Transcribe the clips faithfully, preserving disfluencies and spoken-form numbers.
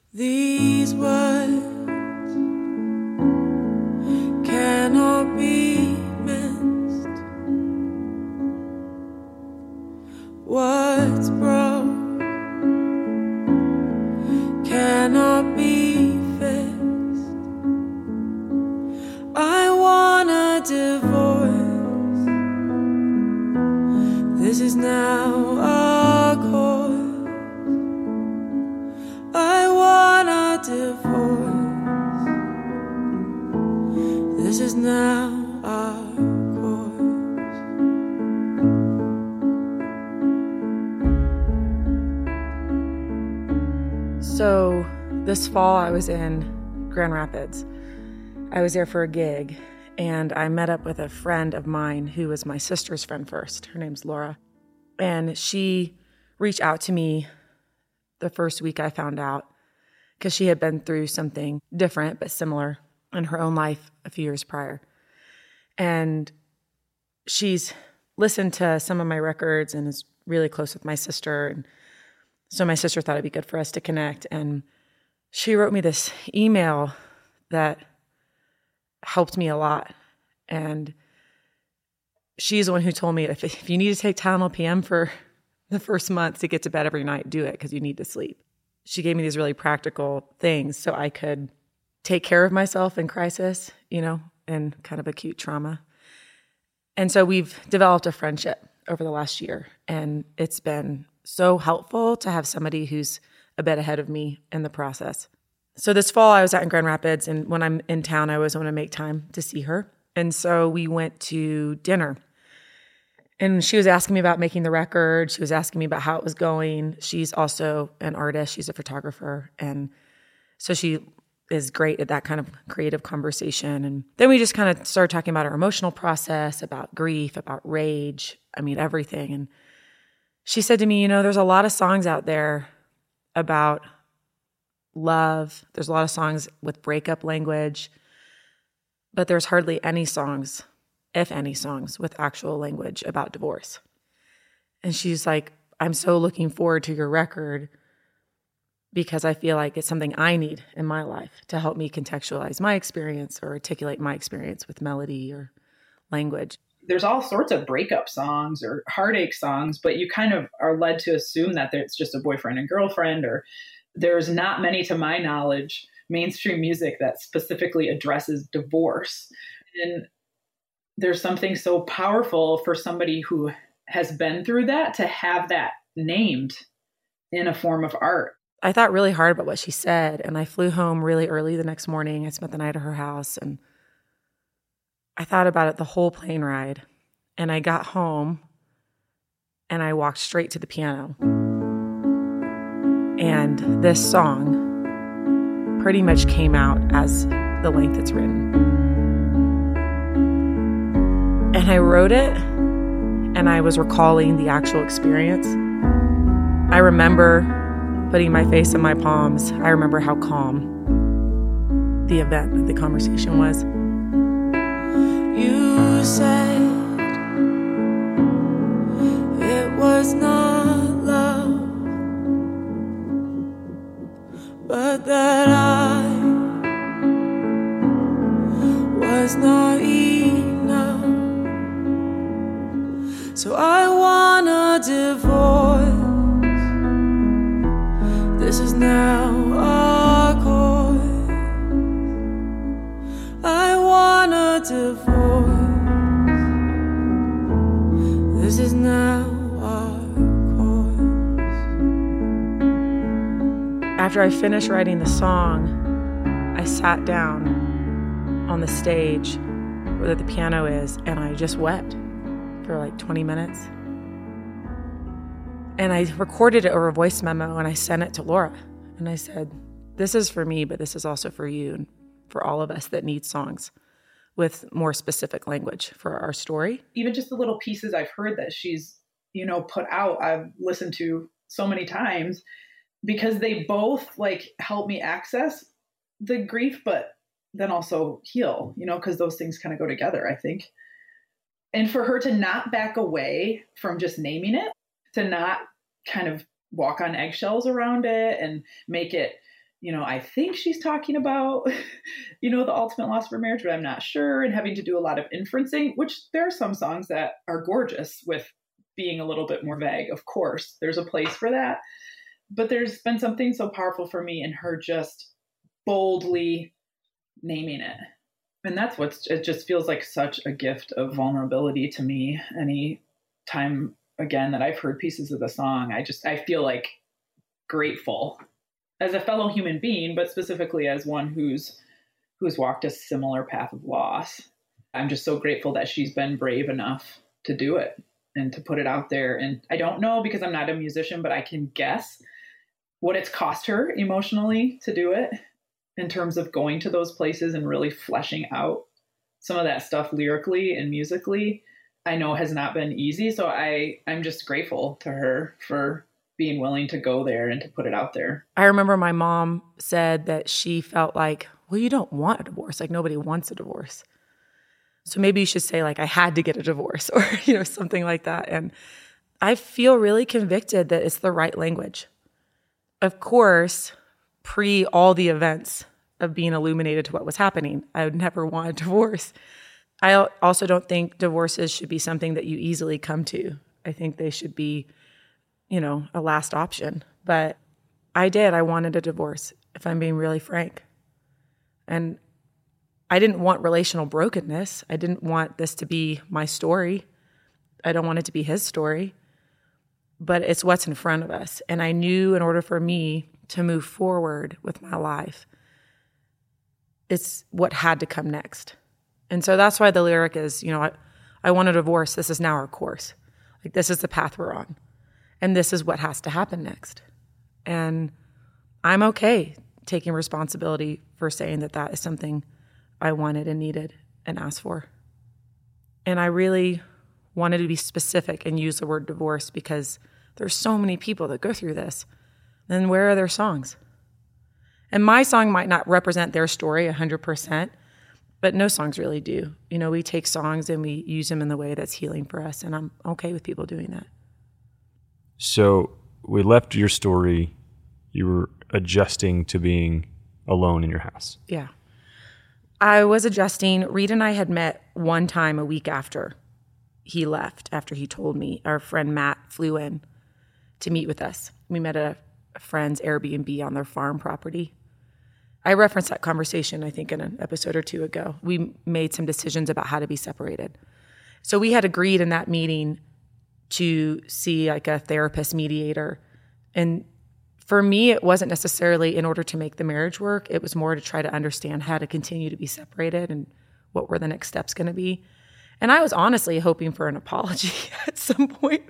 These words cannot be missed. What's broke cannot be fixed. I want a divorce. This is now a course. I want a divorce. This is now our course. So this fall I was in Grand Rapids. I was there for a gig, and I met up with a friend of mine who was my sister's friend first. Her name's Laura. And she reached out to me the first week I found out, because she had been through something different but similar in her own life a few years prior. And she's listened to some of my records and is really close with my sister. And so my sister thought it'd be good for us to connect. And she wrote me this email that helped me a lot. And she's the one who told me, if, if you need to take Tylenol P M for the first month to get to bed every night, do it, because you need to sleep. She gave me these really practical things so I could take care of myself in crisis, you know, and kind of acute trauma. And so we've developed a friendship over the last year, and it's been so helpful to have somebody who's a bit ahead of me in the process. So this fall I was out in Grand Rapids, and when I'm in town, I always want to make time to see her. And so we went to dinner. And she was asking me about making the record. She was asking me about how it was going. She's also an artist. She's a photographer. And so she is great at that kind of creative conversation. And then we just kind of started talking about our emotional process, about grief, about rage. I mean, everything. And she said to me, you know, there's a lot of songs out there about love. There's a lot of songs with breakup language, but there's hardly any songs, if any songs, with actual language about divorce. And she's like, I'm so looking forward to your record because I feel like it's something I need in my life to help me contextualize my experience or articulate my experience with melody or language. There's all sorts of breakup songs or heartache songs, but you kind of are led to assume that it's just a boyfriend and girlfriend, or there's not many, to my knowledge, mainstream music that specifically addresses divorce. And there's something so powerful for somebody who has been through that to have that named in a form of art. I thought really hard about what she said, and I flew home really early the next morning. I spent the night at her house, and I thought about it the whole plane ride. And I got home, and I walked straight to the piano. And this song pretty much came out as the length it's written. And I wrote it, and I was recalling the actual experience. I remember putting my face in my palms. I remember how calm the event of the conversation was. You said it was not love, but that I was not enough. So I want a divorce. This is now our course. I want a divorce. This is now our course. After I finished writing the song, I sat down on the stage where the piano is, and I just wept for like twenty minutes. And I recorded it over a voice memo, and I sent it to Laura. And I said, this is for me, but this is also for you and for all of us that need songs with more specific language for our story. Even just the little pieces I've heard that she's, you know, put out, I've listened to so many times, because they both like help me access the grief, but then also heal, you know, because those things kind of go together, I think. And for her to not back away from just naming it, to not kind of walk on eggshells around it and make it you know, I think she's talking about, you know, the ultimate loss for marriage, but I'm not sure, and having to do a lot of inferencing, which there are some songs that are gorgeous with being a little bit more vague. Of course, there's a place for that. But there's been something so powerful for me in her just boldly naming it. And that's what's, it just feels like such a gift of vulnerability to me. Any time, again, that I've heard pieces of the song, I just, I feel like grateful as a fellow human being, but specifically as one who's, who's walked a similar path of loss. I'm just so grateful that she's been brave enough to do it and to put it out there. And I don't know, because I'm not a musician, but I can guess what it's cost her emotionally to do it, in terms of going to those places and really fleshing out some of that stuff lyrically and musically. I know has not been easy. So I, I'm just grateful to her for being willing to go there and to put it out there. I remember my mom said that she felt like, well, you don't want a divorce. Like, nobody wants a divorce. So maybe you should say, like, I had to get a divorce, or, you know, something like that. And I feel really convicted that it's the right language. Of course, pre all the events of being illuminated to what was happening, I would never want a divorce. I also don't think divorces should be something that you easily come to. I think they should be, you know, a last option. But I did. I wanted a divorce, if I'm being really frank. And I didn't want relational brokenness. I didn't want this to be my story. I don't want it to be his story. But it's what's in front of us. And I knew in order for me to move forward with my life, it's what had to come next. And so that's why the lyric is, you know, I, I want a divorce. This is now our course. Like, this is the path we're on. And this is what has to happen next. And I'm okay taking responsibility for saying that that is something I wanted and needed and asked for. And I really wanted to be specific and use the word divorce because there's so many people that go through this. Then where are their songs? And my song might not represent their story one hundred percent, but no songs really do. You know, we take songs and we use them in the way that's healing for us, and I'm okay with people doing that. So we left your story. You were adjusting to being alone in your house. Yeah. I was adjusting. Reed and I had met one time a week after he left, after he told me. Our friend Matt flew in to meet with us. We met at a friend's Airbnb on their farm property. I referenced that conversation, I think, in an episode or two ago. We made some decisions about how to be separated. So we had agreed in that meeting to see like a therapist mediator. And for me, it wasn't necessarily in order to make the marriage work. It was more to try to understand how to continue to be separated and what were the next steps going to be. And I was honestly hoping for an apology at some point.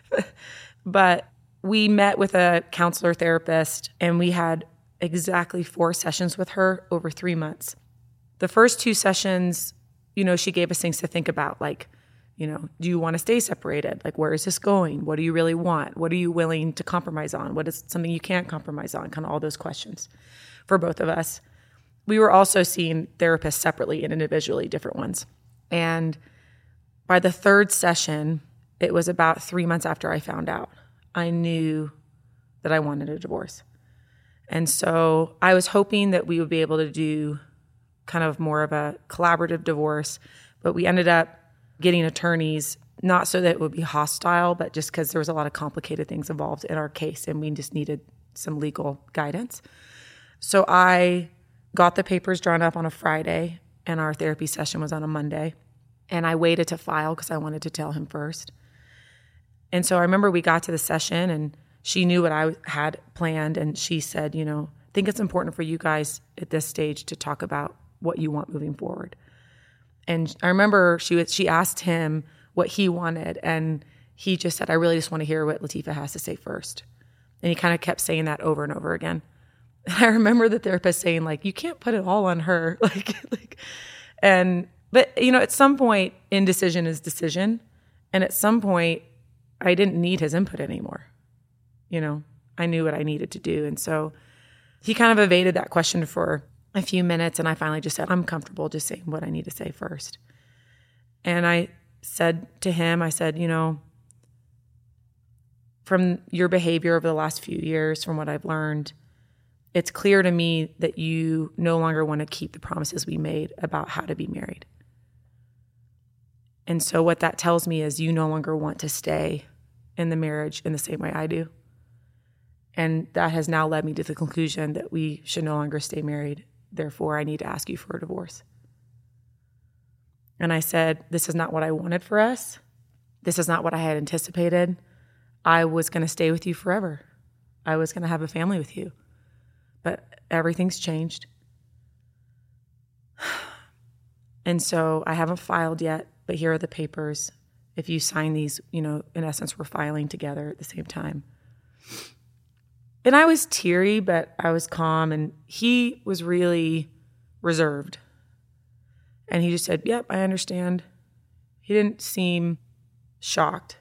But we met with a counselor therapist, and we had exactly four sessions with her over three months. The first two sessions, you know, she gave us things to think about, like, you know, do you want to stay separated? Like, where is this going? What do you really want? What are you willing to compromise on? What is something you can't compromise on? Kind of all those questions for both of us. We were also seeing therapists separately and individually, different ones. And by the third session, it was about three months after I found out, I knew that I wanted a divorce. And so I was hoping that we would be able to do kind of more of a collaborative divorce, but we ended up getting attorneys, not so that it would be hostile, but just because there was a lot of complicated things involved in our case, and we just needed some legal guidance. So I got the papers drawn up on a Friday, and our therapy session was on a Monday. And I waited to file because I wanted to tell him first. And so I remember we got to the session, and she knew what I had planned, and she said, you know, I think it's important for you guys at this stage to talk about what you want moving forward. And I remember she was, she asked him what he wanted, and he just said, I really just want to hear what Latifah has to say first. And he kind of kept saying that over and over again. And I remember the therapist saying, like, you can't put it all on her. like, like, and, but, you know, at some point, indecision is decision. And at some point, I didn't need his input anymore. You know, I knew what I needed to do. And so he kind of evaded that question for a few minutes. And I finally just said, I'm comfortable just saying what I need to say first. And I said to him, I said, you know, from your behavior over the last few years, from what I've learned, it's clear to me that you no longer want to keep the promises we made about how to be married. And so what that tells me is you no longer want to stay in the marriage in the same way I do. And that has now led me to the conclusion that we should no longer stay married. Therefore, I need to ask you for a divorce. And I said, this is not what I wanted for us. This is not what I had anticipated. I was going to stay with you forever. I was going to have a family with you. But everything's changed. And so I haven't filed yet, but here are the papers. If you sign these, you know, in essence, we're filing together at the same time. And I was teary, but I was calm, and he was really reserved. And he just said, yep, I understand. He didn't seem shocked.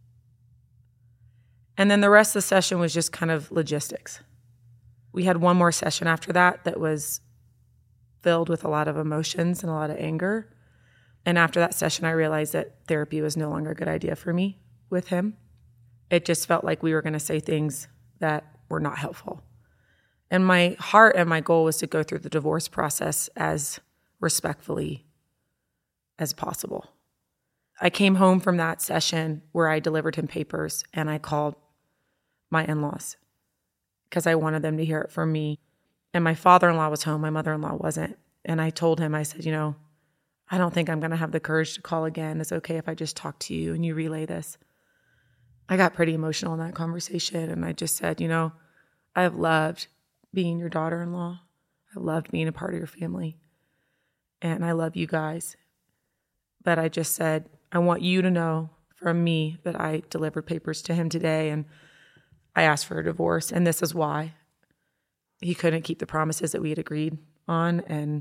And then the rest of the session was just kind of logistics. We had one more session after that that was filled with a lot of emotions and a lot of anger. And after that session, I realized that therapy was no longer a good idea for me with him. It just felt like we were going to say things that were not helpful. And my heart and my goal was to go through the divorce process as respectfully as possible. I came home from that session where I delivered him papers, and I called my in-laws because I wanted them to hear it from me. And my father-in-law was home, my mother-in-law wasn't. And I told him, I said, you know, I don't think I'm going to have the courage to call again. It's okay if I just talk to you and you relay this. I got pretty emotional in that conversation, and I just said, you know, I've loved being your daughter-in-law. I've loved being a part of your family, and I love you guys. But I just said, I want you to know from me that I delivered papers to him today, and I asked for a divorce, and this is why. He couldn't keep the promises that we had agreed on, and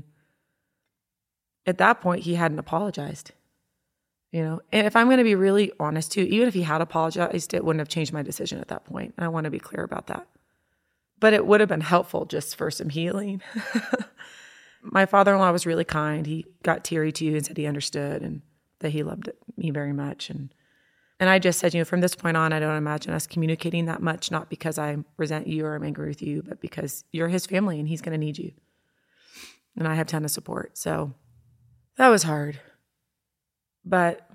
at that point, he hadn't apologized. You know, and if I'm going to be really honest too, even if he had apologized, it wouldn't have changed my decision at that point. And I want to be clear about that. But it would have been helpful just for some healing. My father-in-law was really kind. He got teary too and said he understood and that he loved me very much. And and I just said, you know, from this point on, I don't imagine us communicating that much, not because I resent you or I'm angry with you, but because you're his family and he's going to need you. And I have a ton of support. So that was hard. But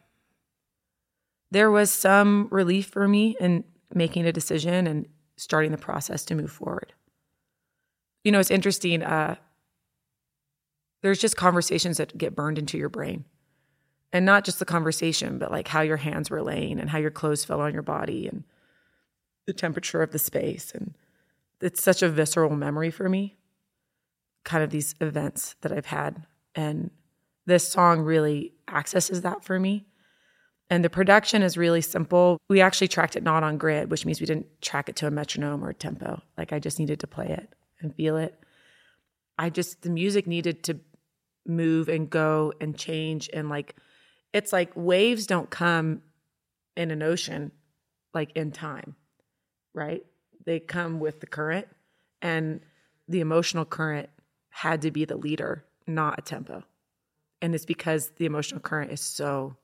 there was some relief for me in making a decision and starting the process to move forward. You know, it's interesting. Uh, there's just conversations that get burned into your brain. And not just the conversation, but like how your hands were laying and how your clothes fell on your body and the temperature of the space. And it's such a visceral memory for me, kind of these events that I've had. And this song really accesses that for me. And the production is really simple. We actually tracked it not on grid, which means we didn't track it to a metronome or a tempo. Like I just needed to play it and feel it. I just, the music needed to move and go and change. And like, it's like waves don't come in an ocean, like in time, right? They come with the current, and the emotional current had to be the leader, not a tempo. And it's because the emotional current is so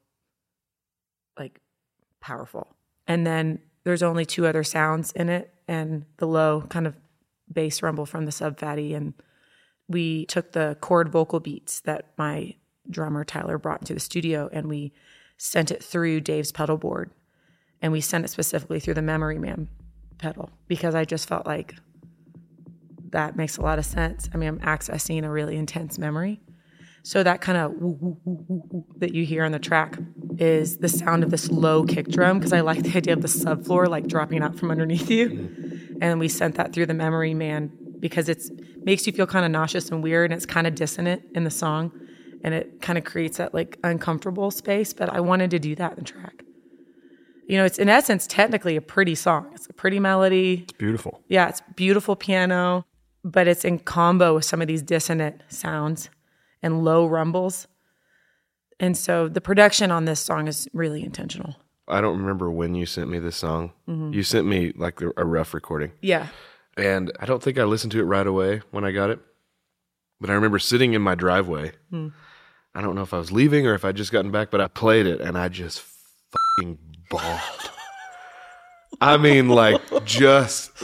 like powerful. And then there's only two other sounds in it, and the low kind of bass rumble from the Sub Phatty. And we took the chord vocal beats that my drummer Tyler brought into the studio, and we sent it through Dave's pedal board. And we sent it specifically through the Memory Man pedal because I just felt like that makes a lot of sense. I mean, I'm accessing a really intense memory. So that kind of woo, woo, woo, woo, woo that you hear on the track is the sound of this low kick drum, because I like the idea of the subfloor like dropping out from underneath you. And we sent that through the Memory Man because it's makes you feel kind of nauseous and weird, and it's kind of dissonant in the song, and it kind of creates that like uncomfortable space. But I wanted to do that in the track. You know, it's in essence technically a pretty song. It's a pretty melody. It's beautiful. Yeah, it's beautiful piano, but it's in combo with some of these dissonant sounds and low rumbles. And so the production on this song is really intentional. I don't remember when you sent me this song. Mm-hmm. You sent me like a rough recording. Yeah. And I don't think I listened to it right away when I got it. But I remember sitting in my driveway. Mm. I don't know if I was leaving or if I'd just gotten back, but I played it and I just fucking bawled. I mean, like, just like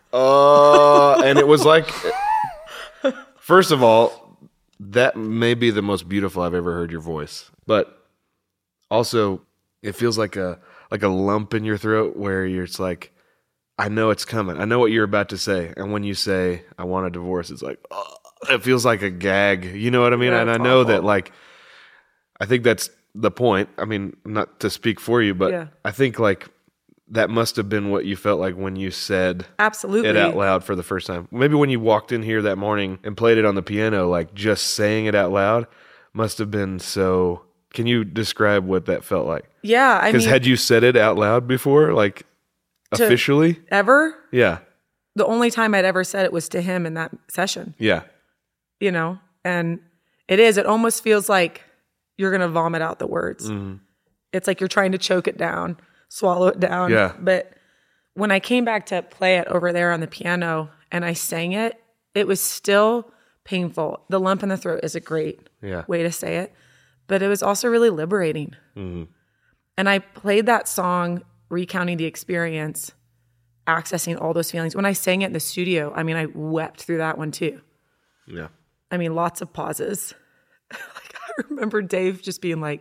Uh, and it was like, first of all, that may be the most beautiful I've ever heard your voice. But also, it feels like a like a lump in your throat where you're it's like, I know it's coming. I know what you're about to say. And when you say, I want a divorce, it's like, oh, it feels like a gag. You know what I mean? Yeah, and I it's know awful. that, like, I think that's the point. I mean, not to speak for you, but Yeah. I think, like, that must have been what you felt like when you said Absolutely. it out loud for the first time. Maybe when you walked in here that morning and played it on the piano, like, just saying it out loud must have been so... Can you describe what that felt like? Yeah, I Because mean, had you said it out loud before, like, To- officially? ever, Yeah. the only time I'd ever said it was to him in that session, Yeah. you know? And it is, it almost feels like you're going to vomit out the words. Mm-hmm. It's like you're trying to choke it down, swallow it down. Yeah. But when I came back to play it over there on the piano and I sang it, it was still painful. The lump in the throat is a great Yeah. way to say it, but it was also really liberating. Mm-hmm. And I played that song, recounting the experience, accessing all those feelings. When I sang it in the studio, I mean, I wept through that one too. Yeah. I mean, lots of pauses. Like I remember Dave just being like,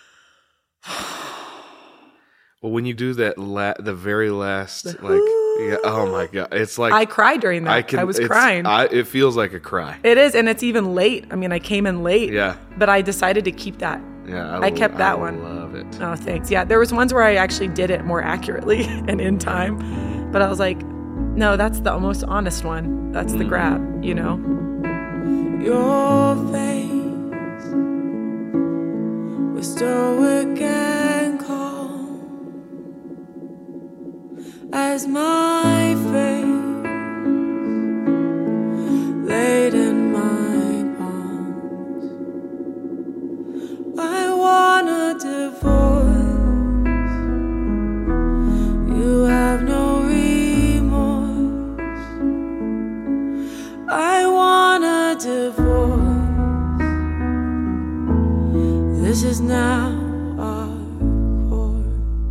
Well, when you do that, la- the very last, like, yeah, oh my God. It's like, I cried during that. I I, can, was it's- crying. I, it feels like a cry. It is, and it's even late. I mean, I came in late. Yeah. But I decided to keep that. Yeah. I kept that I one. love it. Oh, thanks. Yeah, there was ones where I actually did it more accurately and in time. But I was like, no, that's the most honest one. That's the grab, you know? Your face was stoic and calm as my face laid in my palms. I want a divorce. You have no remorse. I want a divorce. This is now our course.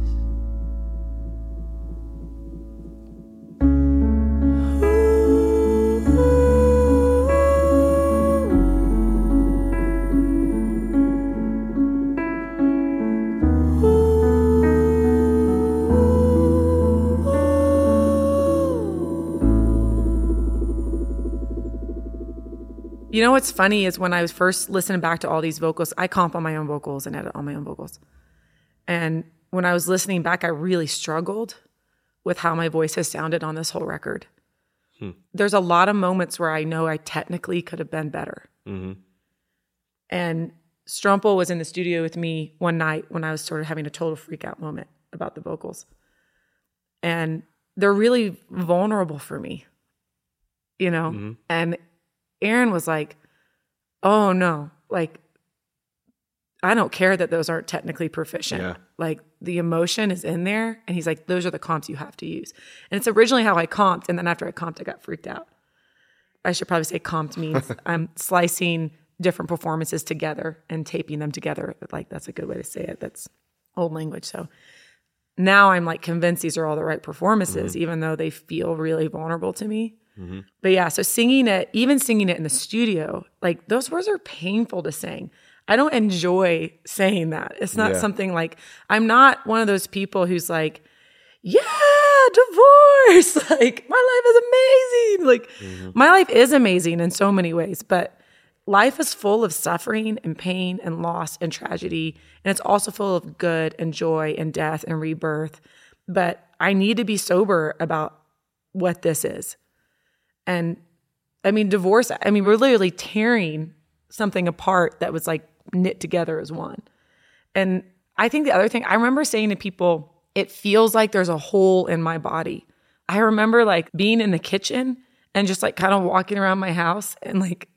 You know what's funny is when I was first listening back to all these vocals, I comp on my own vocals and edit all my own vocals. And when I was listening back, I really struggled with how my voice has sounded on this whole record. Hmm. There's a lot of moments where I know I technically could have been better. Mm-hmm. And Strumpel was in the studio with me one night when I was sort of having a total freak out moment about the vocals. And they're really vulnerable for me, you know? Mm-hmm. And Aaron was like, oh no, like, I don't care that those aren't technically proficient. Yeah. Like the emotion is in there. And he's like, those are the comps you have to use. And it's originally how I comped. And then after I comped, I got freaked out. I should probably say comped means I'm slicing different performances together and taping them together. Like that's a good way to say it. That's old language. So now I'm like convinced these are all the right performances, mm-hmm. even though they feel really vulnerable to me. Mm-hmm. But yeah, so singing it, even singing it in the studio, like those words are painful to sing. I don't enjoy saying that. It's not Yeah. something like, I'm not one of those people who's like, yeah, divorce. Like my life is amazing. Like mm-hmm. my life is amazing in so many ways, but life is full of suffering and pain and loss and tragedy. And it's also full of good and joy and death and rebirth. But I need to be sober about what this is. And I mean, divorce, I mean, we're literally tearing something apart that was like knit together as one. And I think the other thing, I remember saying to people, it feels like there's a hole in my body. I remember like being in the kitchen and just like kind of walking around my house and like,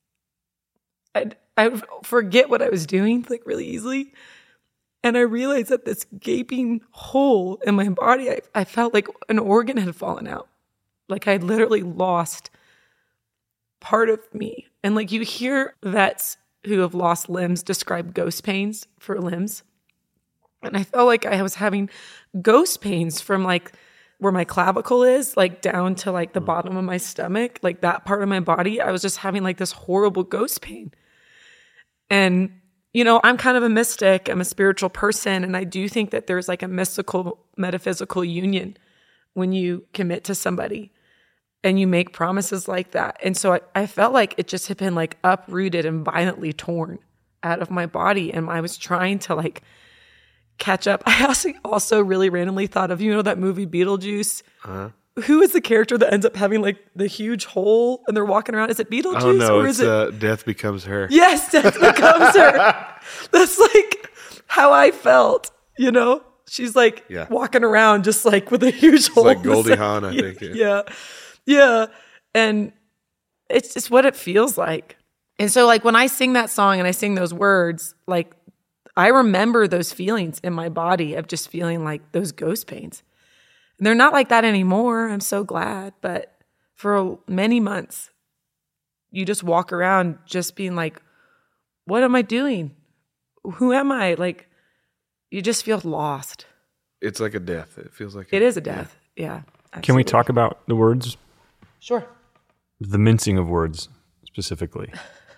I'd, I would forget what I was doing like really easily. And I realized that this gaping hole in my body, I, I felt like an organ had fallen out. Like I literally lost part of me. And like you hear vets who have lost limbs describe ghost pains for limbs. And I felt like I was having ghost pains from like where my clavicle is, like down to like the bottom of my stomach, like that part of my body, I was just having like this horrible ghost pain. And, you know, I'm kind of a mystic. I'm a spiritual person. And I do think that there's like a mystical, metaphysical union when you commit to somebody and you make promises like that. And so I, I felt like it just had been like uprooted and violently torn out of my body. And I was trying to like catch up. I also, also really randomly thought of, you know, that movie Beetlejuice? Uh-huh. Who is the character that ends up having like the huge hole and they're walking around? Is it Beetlejuice? Oh no, or it's is it uh, Death Becomes Her. Yes, Death Becomes Her. That's like how I felt, you know? She's like Yeah. walking around just like with a huge hole. like in the Goldie side. Hawn, I think, yeah. Yeah. Yeah. And it's just what it feels like. And so like when I sing that song and I sing those words, like I remember those feelings in my body of just feeling like those ghost pains. And they're not like that anymore. I'm so glad. But for many months, you just walk around just being like, what am I doing? Who am I? Like, you just feel lost. It's like a death. It feels like It is a death. Yeah. Can we absolutely. talk about the words? Sure. The mincing of words specifically.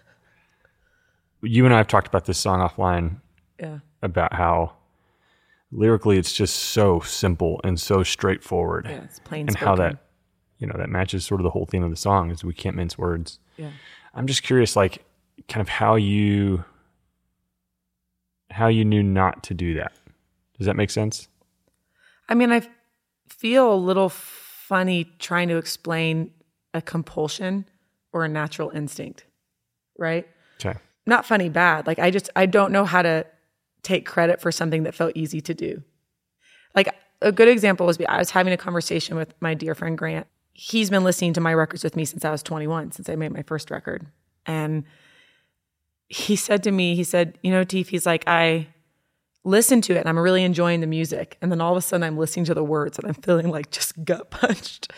You and I have talked about this song offline Yeah. about how lyrically it's just so simple and so straightforward. Yeah, it's plain and how spoken. that, you know, that matches sort of the whole theme of the song is we can't mince words. Yeah. I'm just curious, like, kind of how you, how you knew not to do that. Does that make sense? I mean, I feel a little funny trying to explain a compulsion or a natural instinct, right? Okay. Not funny bad. Like I just, I don't know how to take credit for something that felt easy to do. Like a good example was I was having a conversation with my dear friend Grant. He's been listening to my records with me since I was twenty-one, since I made my first record. And he said to me, he said, you know, Teef, he's like, I listened to it and I'm really enjoying the music. And then all of a sudden I'm listening to the words and I'm feeling like just gut punched.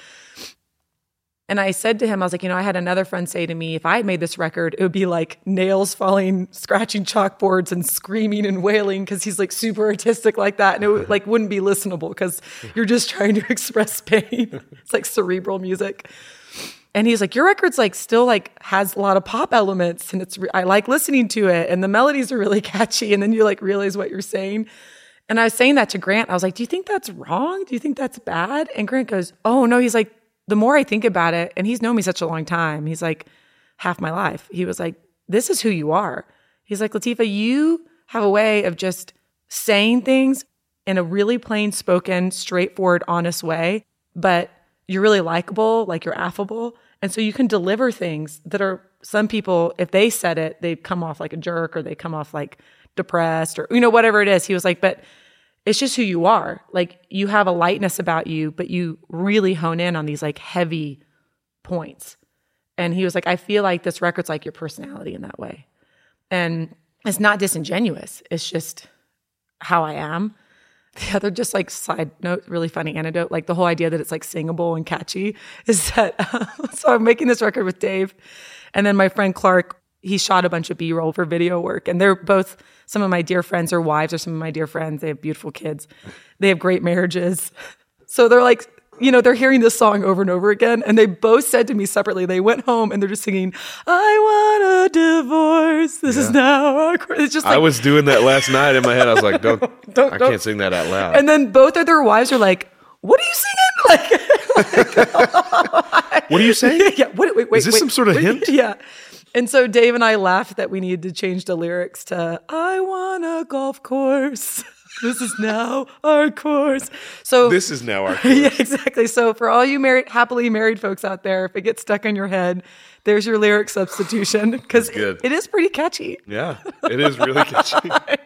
And I said to him, I was like, you know, I had another friend say to me, if I had made this record, it would be like nails falling, scratching chalkboards and screaming and wailing because he's like super artistic like that. And it would, like wouldn't be listenable because you're just trying to express pain. It's like cerebral music. And he's like, your record's like still like has a lot of pop elements and it's, re- I like listening to it and the melodies are really catchy. And then you like realize what you're saying. And I was saying that to Grant. I was like, do you think that's wrong? Do you think that's bad? And Grant goes, oh no. He's like, the more I think about it, and he's known me such a long time, he's like, half my life. He was like, this is who you are. He's like, Latifah, you have a way of just saying things in a really plain spoken, straightforward, honest way, but you're really likable, like you're affable. And so you can deliver things that are, some people, if they said it, they'd come off like a jerk or they come off like depressed or, you know, whatever it is. He was like, but it's just who you are. Like you have a lightness about you, but you really hone in on these like heavy points. And he was like, I feel like this record's like your personality in that way. And it's not disingenuous. It's just how I am. The other just like side note, really funny anecdote, like the whole idea that it's like singable and catchy is that, uh, so I'm making this record with Dave. And then my friend Clark, he shot a bunch of B-roll for video work. And they're both some of my dear friends or wives or some of my dear friends. They have beautiful kids. They have great marriages. So they're like, you know, they're hearing this song over and over again. And they both said to me separately, they went home and they're just singing, I want a divorce. This Yeah. is now our course. It's just like, I was doing that last night in my head. I was like, don't, Don't- I don't. can't sing that out loud. and then both of their wives are like, what are you singing? Like, What are you saying? yeah, wait, wait, wait. Is this wait, some sort of wait. hint? Yeah. And so Dave and I laughed that we needed to change the lyrics to, I want a golf course. This is now our course. So This is now our yeah, course. exactly. So for all you married, happily married folks out there, if it gets stuck in your head, there's your lyric substitution because That's good. it is pretty catchy. Yeah, it is really catchy.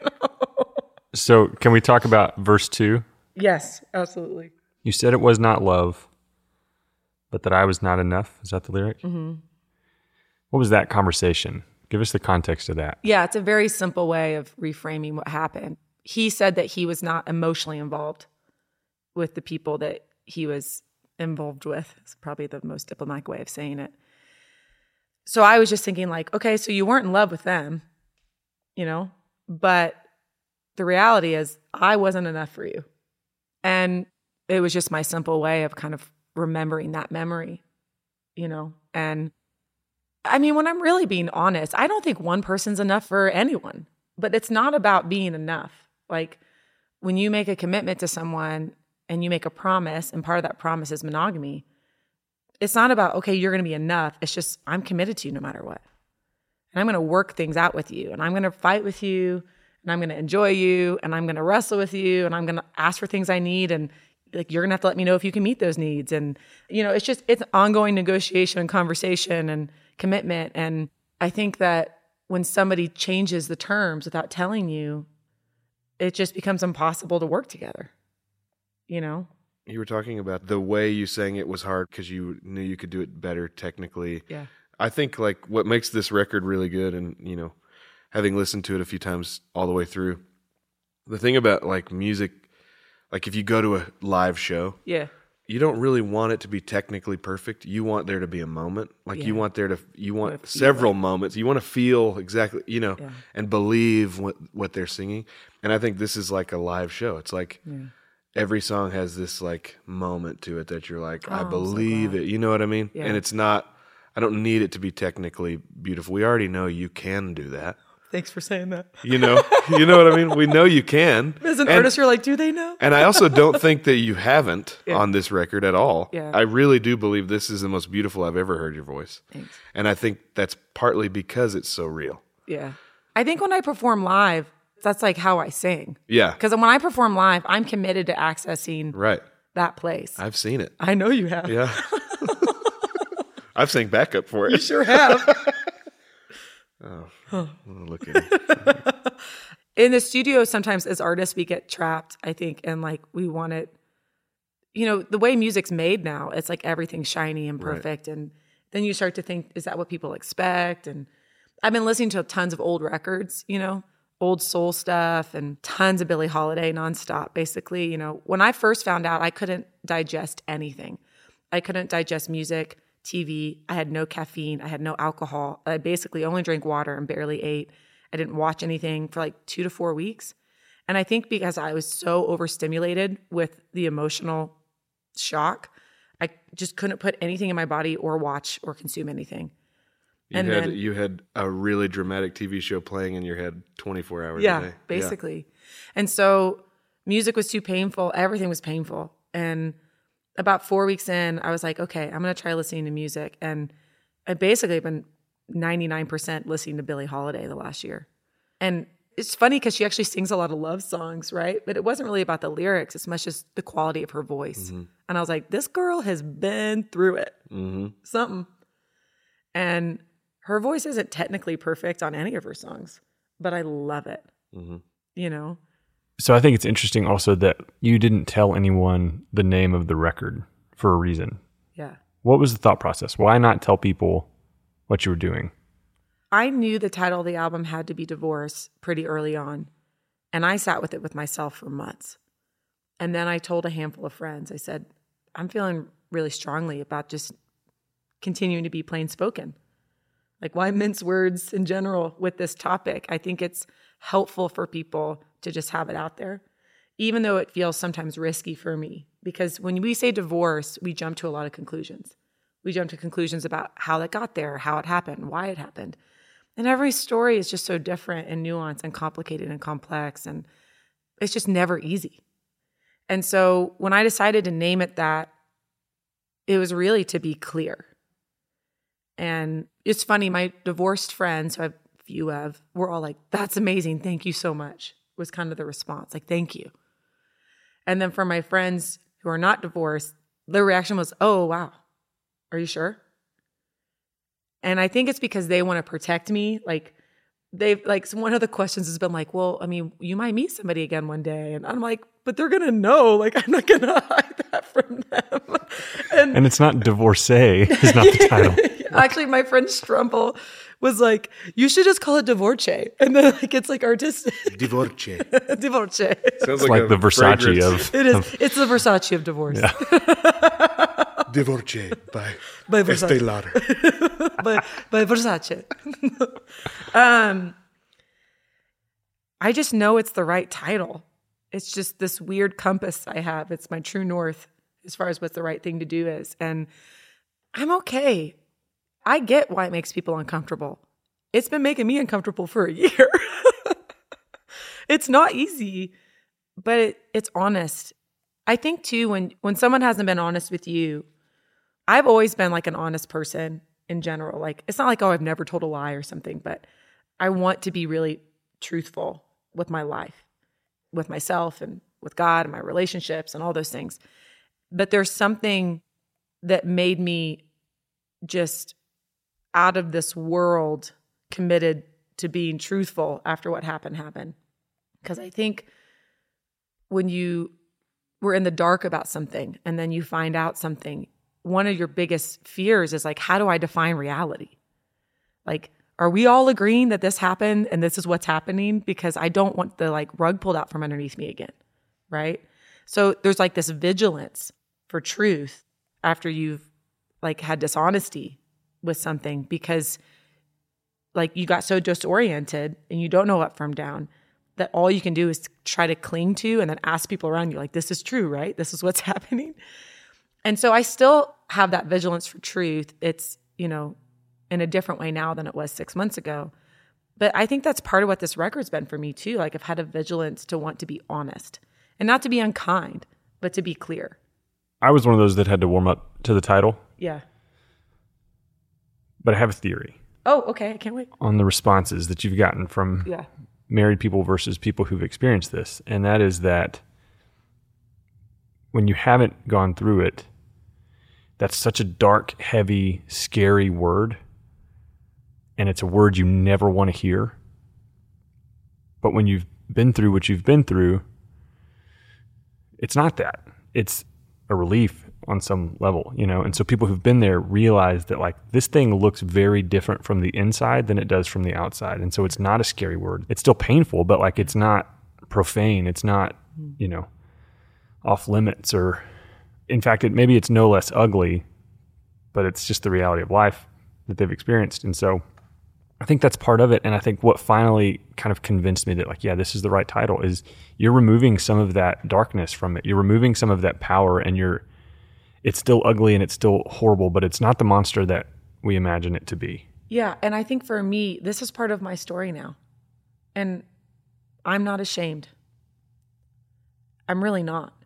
So can we talk about verse two? Yes, absolutely. You said it was not love, but that I was not enough. Is that the lyric? Mm-hmm. What was that conversation? Give us the context of that. Yeah, it's a very simple way of reframing what happened. He said that he was not emotionally involved with the people that he was involved with. It's probably the most diplomatic way of saying it. So I was just thinking like, okay, so you weren't in love with them, you know, but the reality is I wasn't enough for you. And it was just my simple way of kind of remembering that memory, you know? And I mean, when I'm really being honest, I don't think one person's enough for anyone, but it's not about being enough. Like when you make a commitment to someone and you make a promise, and part of that promise is monogamy, it's not about, okay, you're going to be enough. It's just, I'm committed to you no matter what. And I'm going to work things out with you, and I'm going to fight with you, and I'm going to enjoy you, and I'm going to wrestle with you, and I'm going to ask for things I need, and like you're going to have to let me know if you can meet those needs. And, you know, it's just, it's ongoing negotiation and conversation and commitment. And I think that when somebody changes the terms without telling you, it just becomes impossible to work together, you know? You were talking about the way you sang it was hard because you knew you could do it better technically. Yeah. I think like what makes this record really good, and, you know, having listened to it a few times all the way through, the thing about like music, like if you go to a live show, Yeah. you don't really want it to be technically perfect. You want there to be a moment. Like Yeah. you want there to, you want wanna feel several moments. You want to feel exactly, you know, Yeah. and believe what, what they're singing. And I think this is like a live show. It's like Yeah. every song has this like moment to it that you're like, Oh, I I'm so believe glad. it. You know what I mean? Yeah. And it's not, I don't need it to be technically beautiful. We already know you can do that. Thanks for saying that. You know, you know what I mean? We know you can. As an And- artist, you're like, do they know? and I also don't think that you haven't Yeah. on this record at all. Yeah. I really do believe this is the most beautiful I've ever heard your voice. Thanks. And I think that's partly because it's so real. Yeah. I think when I perform live, that's like how I sing. Yeah. Because when I perform live, I'm committed to accessing Right. that place. I've seen it. I know you have. Yeah. I've sang backup for You it. sure have. Oh, look at it. In the studio, sometimes as artists, we get trapped, I think, and like we want it, you know, the way music's made now, it's like everything's shiny and Right. perfect. And then you start to think, is that what people expect? And I've been listening to tons of old records, you know, old soul stuff and tons of Billie Holiday nonstop, basically. You know, when I first found out, I couldn't digest anything. I couldn't digest music, T V. I had no caffeine. I had no alcohol. I basically only drank water and barely ate. I didn't watch anything for like two to four weeks. And I think because I was so overstimulated with the emotional shock, I just couldn't put anything in my body or watch or consume anything. You And had then- you had a really dramatic T V show playing in your head twenty-four hours a Yeah, day. basically. And so music was too painful. Everything was painful. And about four weeks in, I was like, okay, I'm going to try listening to music. And I basically have been ninety-nine percent listening to Billie Holiday the last year. And it's funny because she actually sings a lot of love songs, right? But it wasn't really about the lyrics as much as the quality of her voice. Mm-hmm. And I was like, this girl has been through it. Mm-hmm. Something. And her voice isn't technically perfect on any of her songs, but I love it. Mm-hmm. You know? So I think it's interesting also that you didn't tell anyone the name of the record for a reason. Yeah. What was the thought process? Why not tell people what you were doing? I knew the title of the album had to be Divorce pretty early on. And I sat with it with myself for months. And then I told a handful of friends, I said, I'm feeling really strongly about just continuing to be plain spoken. Like, why mince words in general with this topic? I think it's helpful for people to just have it out there, even though it feels sometimes risky for me. Because when we say divorce, we jump to a lot of conclusions. We jump to conclusions about how that got there, how it happened, why it happened. And every story is just so different and nuanced and complicated and complex. And it's just never easy. And so when I decided to name it that, it was really to be clear. And it's funny, my divorced friends, who I have a few of, were all like, that's amazing. Thank you so much, was kind of the response. Like, thank you. And then for my friends who are not divorced, their reaction was, oh, wow. Are you sure? And I think it's because they want to protect me. Like, they've, like, one of the questions has been like, well, I mean, you might meet somebody again one day. And I'm like, but they're going to know. Like, I'm not going to hide that from them. And, And it's not divorcee is not the title. actually, my friend Strumple was like, you should just call it Divorce. And then, like, it's like artistic. Divorce. Divorce. Sounds It's like, a the Versace fragrance. of, It is. of It's the Versace of divorce. Yeah. Divorce by, By Versace. Estee Lauder. by, by Versace. um, I just know it's the right title. It's just this weird compass I have. It's my true north as far as what the right thing to do is. And I'm okay. I get why it makes people uncomfortable. It's been making me uncomfortable for a year. It's not easy, but it, it's honest. I think too, when, when someone hasn't been honest with you, I've always been like an honest person in general. Like, it's not like, oh, I've never told a lie or something, but I want to be really truthful with my life, with myself and with God and my relationships and all those things. But there's something that made me just out of this world committed to being truthful after what happened happened. Because I think when you were in the dark about something and then you find out something, one of your biggest fears is like, how do I define reality? Like, are we all agreeing that this happened and this is what's happening? Because I don't want the like rug pulled out from underneath me again, right? So there's like this vigilance for truth after you've like had dishonesty with something, because like you got so disoriented and you don't know up from down that all you can do is try to cling to and then ask people around you like, this is true, right? This is what's happening. And so I still have that vigilance for truth. It's, you know, in a different way now than it was six months ago. But I think that's part of what this record's been for me too. Like I've had a vigilance to want to be honest and not to be unkind, but to be clear. I was one of those that had to warm up to the title. Yeah. But I have a theory. Oh, okay. I can't wait. On the responses that you've gotten from yeah. married people versus people who've experienced this. And that is that when you haven't gone through it, that's such a dark, heavy, scary word. And it's a word you never want to hear. But when you've been through what you've been through, it's not that. It's a relief on some level, you know? And so people who've been there realize that like this thing looks very different from the inside than it does from the outside. And so it's not a scary word. It's still painful, but like it's not profane. It's not, you know, off limits, or in fact, it maybe it's no less ugly, but it's just the reality of life that they've experienced. And so I think that's part of it. And I think what finally kind of convinced me that like, yeah, this is the right title is you're removing some of that darkness from it. You're removing some of that power, and you're, it's still ugly and it's still horrible, but it's not the monster that we imagine it to be. Yeah. And I think for me, this is part of my story now. And I'm not ashamed. I'm really not.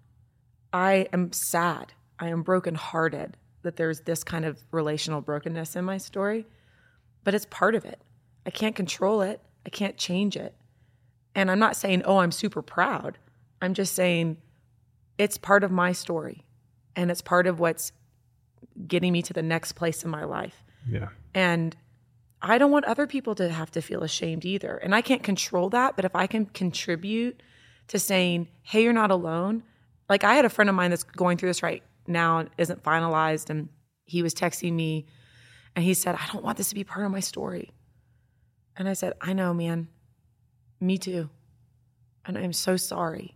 I am sad. I am brokenhearted that there's this kind of relational brokenness in my story, but it's part of it. I can't control it. I can't change it. And I'm not saying, oh, I'm super proud. I'm just saying it's part of my story, and it's part of what's getting me to the next place in my life. Yeah. And I don't want other people to have to feel ashamed either. And I can't control that, but if I can contribute to saying, hey, you're not alone. Like I had a friend of mine that's going through this right now and isn't finalized, and he was texting me and he said, I don't want this to be part of my story. And I said, I know, man. Me too. And I'm so sorry.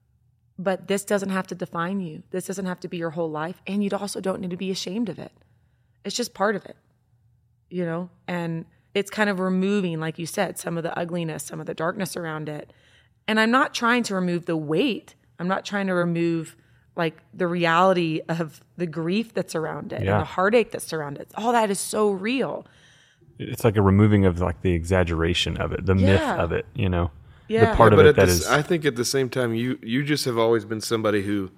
But this doesn't have to define you. This doesn't have to be your whole life. And you also don't need to be ashamed of it. It's just part of it, you know? And it's kind of removing, like you said, some of the ugliness, some of the darkness around it. And I'm not trying to remove the weight. I'm not trying to remove like the reality of the grief that's around it, yeah, and the heartache that's around it. All that is so real. It's like a removing of like the exaggeration of it, the Yeah. myth of it, you know? Yeah. The part Yeah, of but it at that the is... s- I think at the same time, you you just have always been somebody who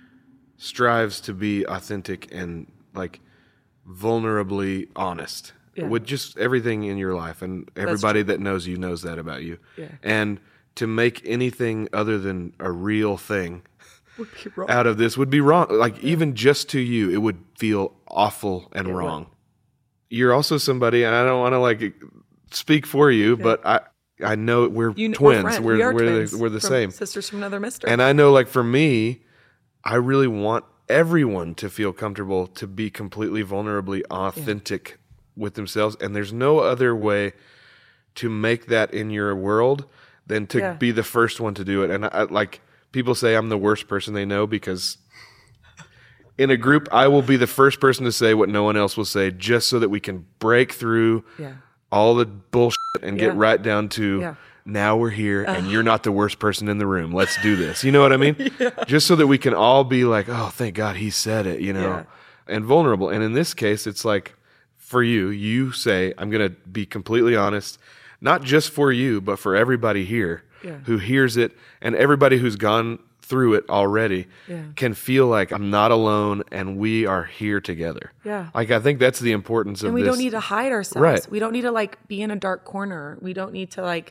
strives to be authentic and like vulnerably honest Yeah. with just everything in your life, and everybody that knows you knows that about you. Yeah. And to make anything other than a real thing Would be wrong. out of this would be wrong. Like even just to you, it would feel awful and It would. wrong. You're also somebody, and I don't want to like speak for you, but I I know we're You know, twins. friends. We're we are we're twins the, we're the from same. sisters from another mister. And I know, like for me, I really want everyone to feel comfortable to be completely vulnerably authentic with themselves. And there's no other way to make that in your world than to Yeah. be the first one to do it. And I, like people say, I'm the worst person they know because in a group, I will be the first person to say what no one else will say, just so that we can break through yeah. all the bullshit and Yeah. get right down to Yeah. now we're here and you're not the worst person in the room. Let's do this. You know what I mean? Yeah. Just so that we can all be like, oh, thank God he said it, you know, yeah. and vulnerable. And in this case, it's like for you, you say, I'm going to be completely honest, not just for you, but for everybody here yeah. who hears it and everybody who's gone through it already yeah. can feel like I'm not alone and we are here together. Yeah. Like, I think that's the importance of and we this. don't need to hide ourselves. Right. We don't need to like be in a dark corner. We don't need to like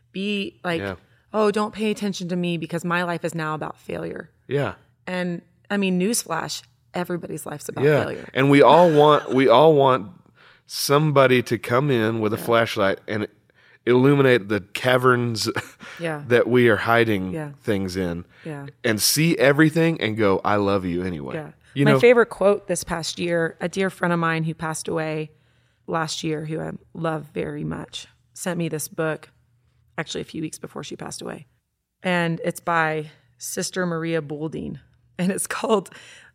be like, yeah. oh, don't pay attention to me because my life is now about failure. Yeah. And I mean, newsflash, everybody's life's about yeah. failure. And we all want, we all want somebody to come in with a yeah. flashlight and illuminate the caverns yeah. that we are hiding yeah. things in yeah. and see everything and go, I love you anyway. Yeah. You My know? favorite quote this past year, a dear friend of mine who passed away last year, who I love very much, sent me this book actually a few weeks before she passed away. And it's by Sister Maria Boulding. And it's called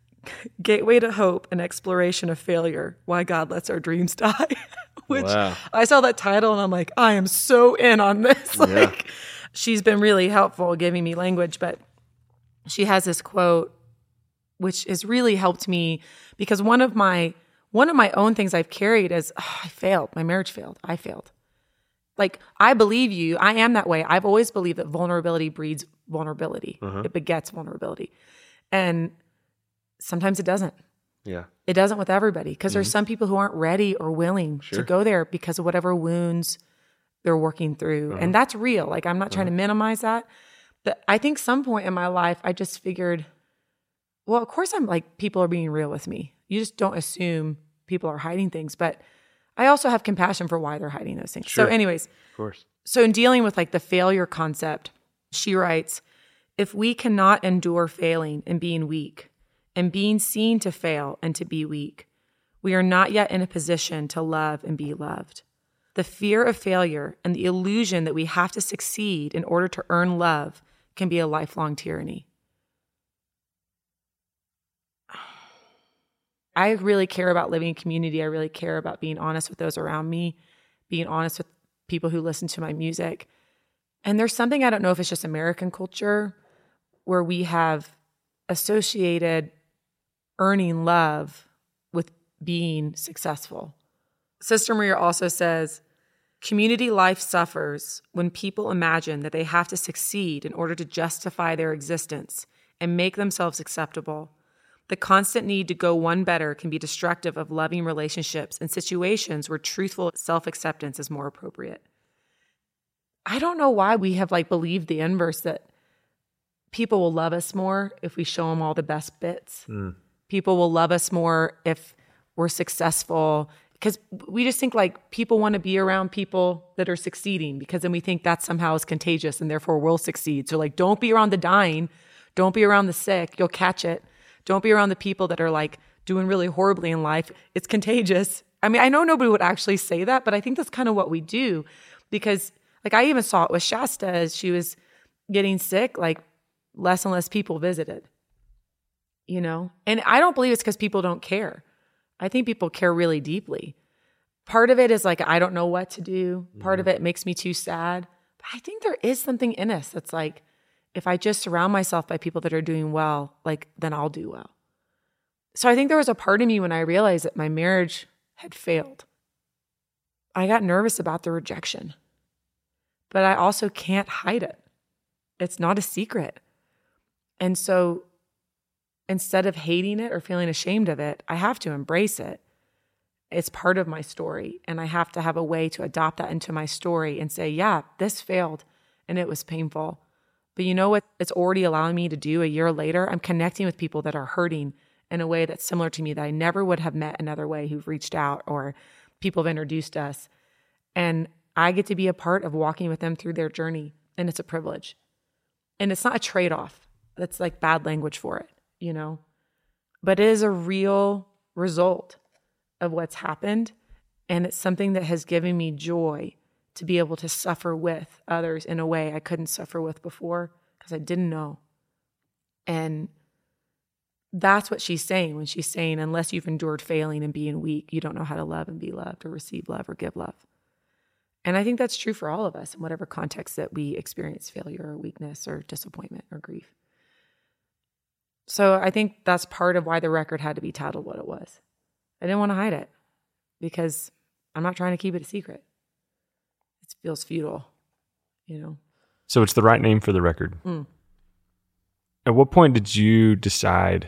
Gateway to Hope, An Exploration of Failure, Why God Lets Our Dreams Die. Which wow. I saw that title and I'm like, I am so in on this. Like, yeah. she's been really helpful giving me language, but she has this quote which has really helped me because one of my one of my own things I've carried is oh, I failed. My marriage failed. I failed. Like, I believe you. I am that way. I've always believed that vulnerability breeds vulnerability. Uh-huh. It begets vulnerability. And sometimes it doesn't. Yeah. It doesn't with everybody because mm-hmm. there's some people who aren't ready or willing sure. to go there because of whatever wounds they're working through. Uh-huh. And that's real. Like, I'm not trying uh-huh. to minimize that. But I think some point in my life, I just figured, well, of course I'm like, people are being real with me. You just don't assume people are hiding things. But I also have compassion for why they're hiding those things. Sure. So anyways, of course. So in dealing with like the failure concept, she writes, if we cannot endure failing and being weak and being seen to fail and to be weak, we are not yet in a position to love and be loved. The fear of failure and the illusion that we have to succeed in order to earn love can be a lifelong tyranny. I really care about living in community. I really care about being honest with those around me, being honest with people who listen to my music. And there's something, I don't know if it's just American culture, where we have associated earning love with being successful. Sister Maria also says, community life suffers when people imagine that they have to succeed in order to justify their existence and make themselves acceptable. The constant need to go one better can be destructive of loving relationships and situations where truthful self-acceptance is more appropriate. I don't know why we have like believed the inverse, that people will love us more if we show them all the best bits. Mm. People will love us more if we're successful, because we just think like people want to be around people that are succeeding, because then we think that somehow is contagious and therefore we'll succeed. So like, don't be around the dying. Don't be around the sick. You'll catch it. Don't be around the people that are like doing really horribly in life. It's contagious. I mean, I know nobody would actually say that, but I think that's kind of what we do, because like I even saw it with Shasta as she was getting sick, like less and less people visited, you know? And I don't believe it's because people don't care. I think people care really deeply. Part of it is like, I don't know what to do. Part mm-hmm. of it makes me too sad. But I think there is something in us that's like, if I just surround myself by people that are doing well, like then I'll do well. So I think there was a part of me when I realized that my marriage had failed. I got nervous about the rejection, but I also can't hide it. It's not a secret. And so instead of hating it or feeling ashamed of it, I have to embrace it. It's part of my story, and I have to have a way to adopt that into my story and say, yeah, this failed and it was painful. But you know what it's already allowing me to do a year later? I'm connecting with people that are hurting in a way that's similar to me, that I never would have met another way, who've reached out or people have introduced us. And I get to be a part of walking with them through their journey. And it's a privilege. And it's not a trade-off. That's like bad language for it, you know? But it is a real result of what's happened. And it's something that has given me joy to be able to suffer with others in a way I couldn't suffer with before because I didn't know. And that's what she's saying when she's saying, unless you've endured failing and being weak, you don't know how to love and be loved or receive love or give love. And I think that's true for all of us in whatever context that we experience failure or weakness or disappointment or grief. So I think that's part of why the record had to be titled what it was. I didn't want to hide it because I'm not trying to keep it a secret. It feels futile, you know. So it's the right name for the record. Mm. At what point did you decide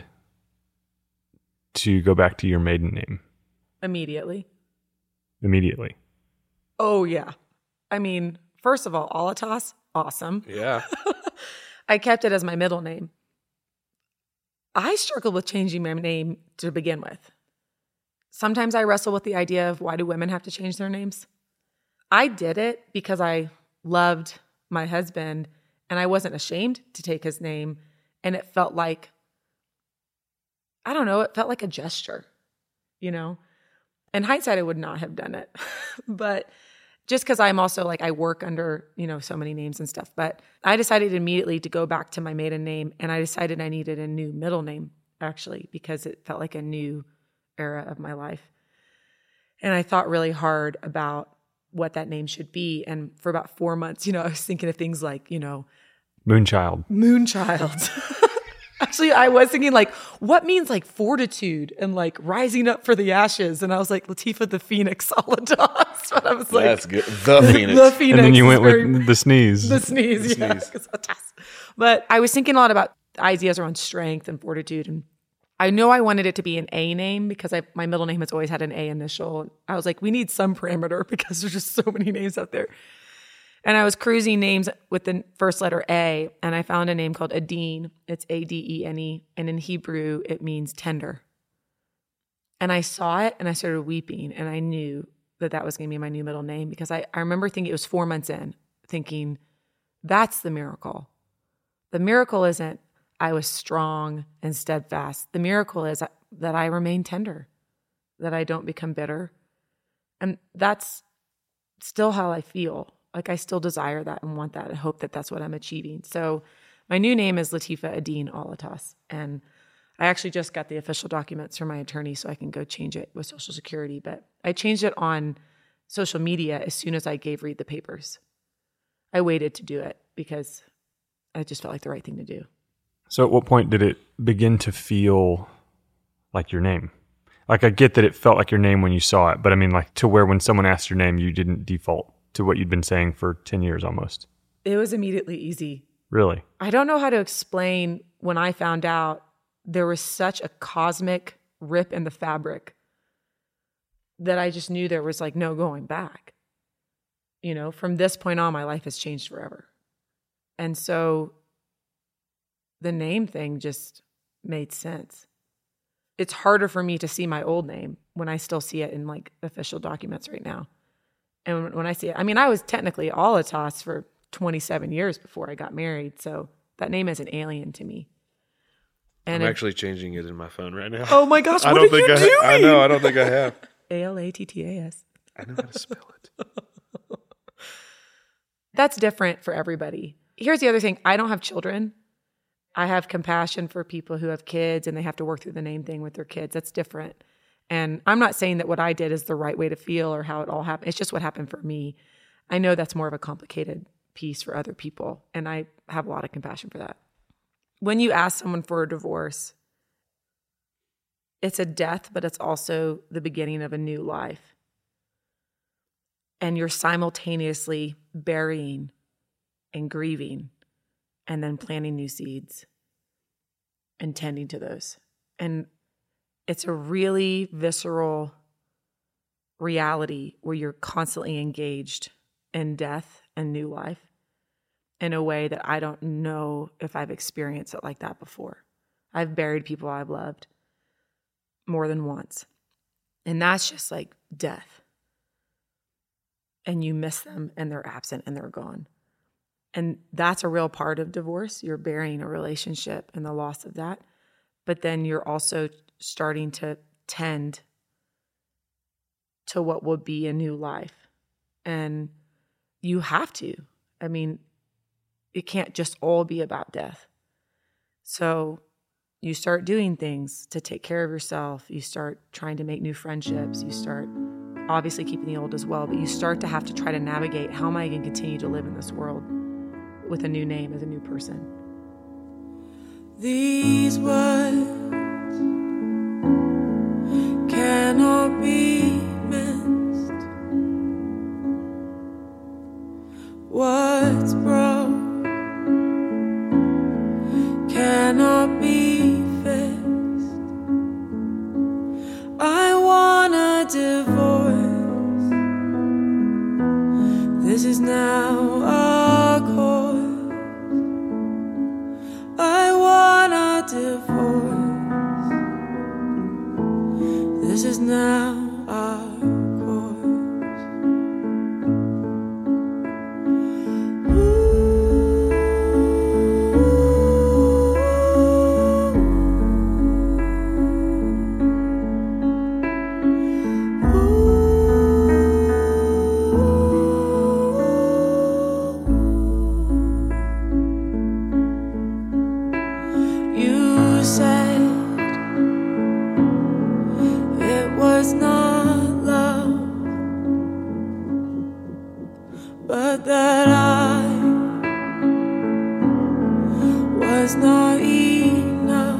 to go back to your maiden name? Immediately. Immediately. Oh, yeah. I mean, first of all, Alatas, awesome. Yeah. I kept it as my middle name. I struggled with changing my name to begin with. Sometimes I wrestle with the idea of why do women have to change their names? I did it because I loved my husband and I wasn't ashamed to take his name. And it felt like, I don't know, it felt like a gesture, you know? In hindsight, I would not have done it. But just because I'm also like, I work under, you know, so many names and stuff. But I decided immediately to go back to my maiden name. And I decided I needed a new middle name, actually, because it felt like a new era of my life. And I thought really hard about what that name should be. And for about four months, you know, I was thinking of things like, you know, Moonchild. Moonchild. Actually, I was thinking like, what means like fortitude and like rising up for the ashes? And I was like, Latifah the Phoenix Alatas. But I was like, that's good. The Phoenix. The Phoenix. And then you is went very- with the sneeze. the sneeze. The yeah, sneeze. 'cause Alatas. But I was thinking a lot about ideas around strength and fortitude. And I know I wanted it to be an A name because I, my middle name has always had an A initial. I was like, we need some parameter because there's just so many names out there. And I was cruising names with the first letter A, and I found a name called Adene. It's A D E N E, and in Hebrew, it means tender. And I saw it, and I started weeping, and I knew that that was going to be my new middle name because I, I remember thinking, it was four months in, thinking, that's the miracle. The miracle isn't I was strong and steadfast. The miracle is that I remain tender, that I don't become bitter. And that's still how I feel. Like I still desire that and want that and hope that that's what I'm achieving. So my new name is Latifah Adene Alatas. And I actually just got the official documents from my attorney so I can go change it with Social Security. But I changed it on social media as soon as I gave Reed the papers. I waited to do it because I just felt like the right thing to do. So at what point did it begin to feel like your name? Like I get that it felt like your name when you saw it, but I mean like to where when someone asked your name, you didn't default to what you'd been saying for ten years almost. It was immediately easy. Really? I don't know how to explain when I found out there was such a cosmic rip in the fabric that I just knew there was like no going back. You know, from this point on, my life has changed forever. And so the name thing just made sense. It's harder for me to see my old name when I still see it in like official documents right now. And when I see it, I mean, I was technically Alatas for twenty-seven years before I got married. So that name is an alien to me. And I'm it- actually changing it in my phone right now. oh my gosh, I what don't are think you I, doing? I know. I don't think I have. A L A T T A S. I know how to spell it. That's different for everybody. Here's the other thing. I don't have children. I have compassion for people who have kids and they have to work through the name thing with their kids. That's different. And I'm not saying that what I did is the right way to feel or how it all happened. It's just what happened for me. I know that's more of a complicated piece for other people. And I have a lot of compassion for that. When you ask someone for a divorce, it's a death, but it's also the beginning of a new life. And you're simultaneously burying and grieving and then planting new seeds and tending to those. And it's a really visceral reality where you're constantly engaged in death and new life in a way that I don't know if I've experienced it like that before. I've buried people I've loved more than once. And that's just like death. And you miss them and they're absent and they're gone. And that's a real part of divorce. You're burying a relationship and the loss of that. But then you're also starting to tend to what will be a new life. And you have to. I mean, it can't just all be about death. So you start doing things to take care of yourself. You start trying to make new friendships. You start obviously keeping the old as well, but you start to have to try to navigate, how am I going to continue to live in this world with a new name as a new person? These words cannot be minced. What's broke cannot be fixed. I want a divorce. This is now a course. I want a divorce. This is now our course. You said it was not love, but that I was not enough.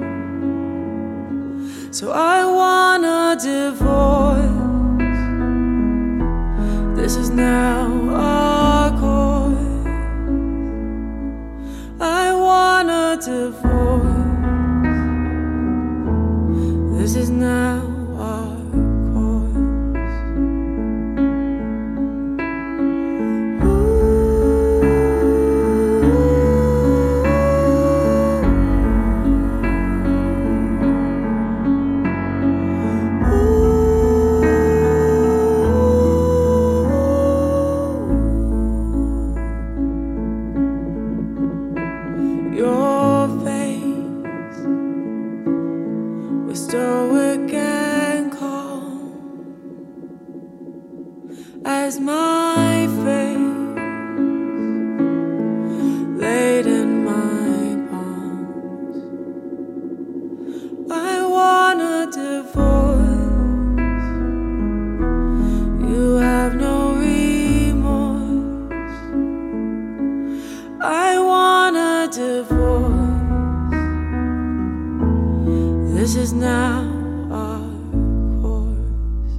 So I want a divorce. This is now a course. I want a divorce. This is now our course. Your face was stoic and calm as my face laid in my palms. I want a divorce. You have no remorse. I want a divorce. This is now our course.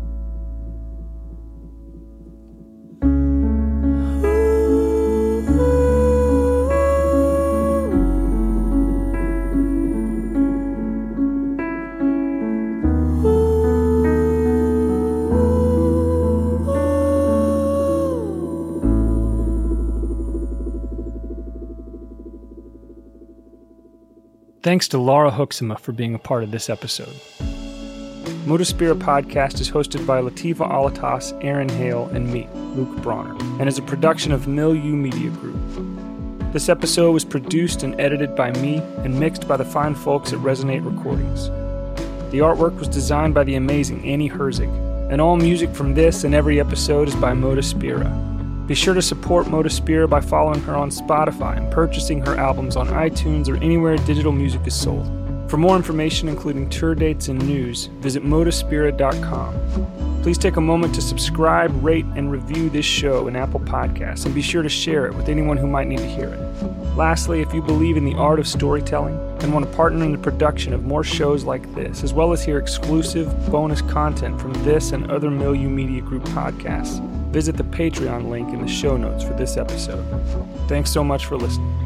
Thanks to Laura Hoeksema for being a part of this episode. Motospira Podcast is hosted by Latifa Alatas, Aaron Hale, and me, Luke Bronner, and is a production of Milieu Media Group. This episode was produced and edited by me and mixed by the fine folks at Resonate Recordings. The artwork was designed by the amazing Annie Herzig, and all music from this and every episode is by Motospira. Be sure to support Motospira by following her on Spotify and purchasing her albums on iTunes or anywhere digital music is sold. For more information, including tour dates and news, visit motospira dot com. Please take a moment to subscribe, rate, and review this show in Apple Podcasts, and be sure to share it with anyone who might need to hear it. Lastly, if you believe in the art of storytelling and want to partner in the production of more shows like this, as well as hear exclusive bonus content from this and other Milieu Media Group podcasts, visit the Patreon link in the show notes for this episode. Thanks so much for listening.